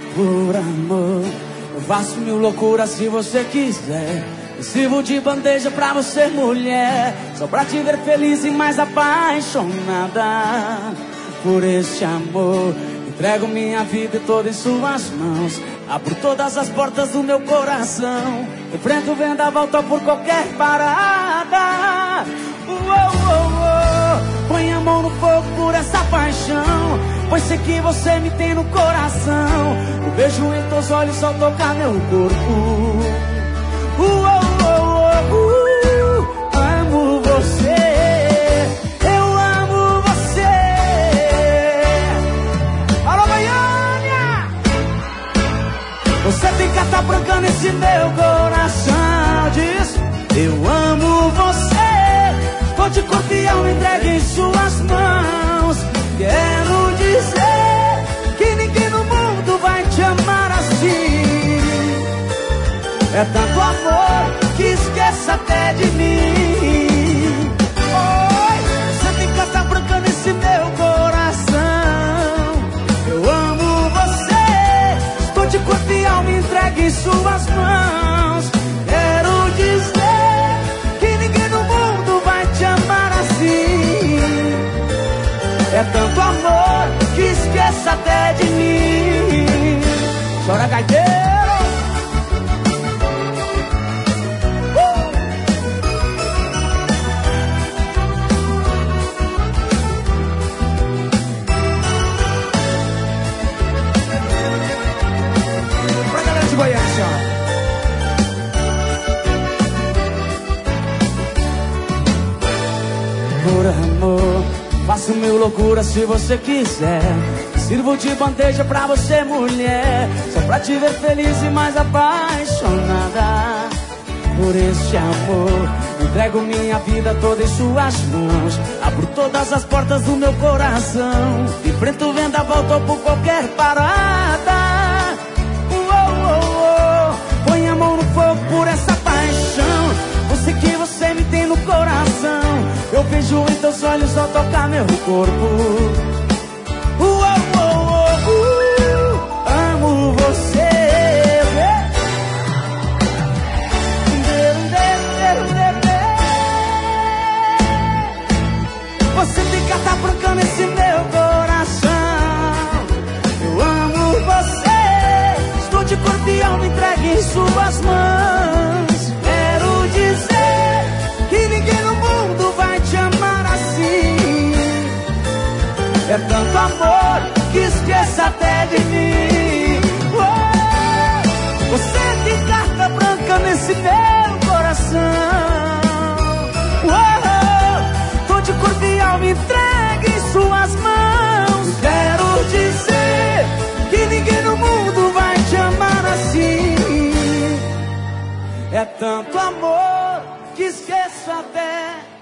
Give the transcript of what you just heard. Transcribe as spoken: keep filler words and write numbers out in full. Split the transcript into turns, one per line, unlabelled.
Por amor, eu faço mil loucuras se você quiser. Eu sirvo de bandeja pra você, mulher, só pra te ver feliz e mais apaixonada. Por este amor, entrego minha vida toda em suas mãos. Abro todas as portas do meu coração. Enfrento o vendaval por qualquer parada. Uou, uou, uou. Põe a mão no fogo por essa paixão, pois sei que você me tem no coração. Eu vejo em teus olhos só tocar meu corpo. Uou, uou, uou, uh, amo você. Eu amo você. Alô, Goiânia! Você tem carta branca nesse meu coração. Diz, eu amo você. Tô de corpo e alma entregue em suas mãos. Quero dizer que ninguém no mundo vai te amar assim. É tanto amor que esquece até de mim. Oi, você tem carta branca nesse meu coração. Eu amo você. Estou de corpo e alma entregue em suas mãos. Quero dizer que ninguém no mundo vai te amar assim. É tanto amor que esquece até de mim. Chora, gaiteiro. Uh! Pra galera de Goiânia, senhora. Por amor, faço mil loucuras se você quiser. Sirvo de bandeja pra você, mulher, só pra te ver feliz e mais apaixonada. Por este amor, entrego minha vida toda em suas mãos. Abro todas as portas do meu coração. Enfrento o vendaval, topo qualquer parada. Uou, uou, uou. Põe a mão no fogo por essa paixão, você que você me tem no coração. Eu vejo em teus olhos só tocar meu corpo. Uou, uou, uou, uh, amo você. Você tem carta branca nesse meu coração. Eu amo você. Estou de corpo e alma entregue em suas mãos. Quero dizer que ninguém no mundo vai te amar assim. É tanto amor que esquece até de mim. Oh, você tem carta branca nesse meu coração. Oh, tô de corpo e alma entregue em suas mãos. Quero dizer que ninguém no mundo vai te amar assim. É tanto amor que esqueço até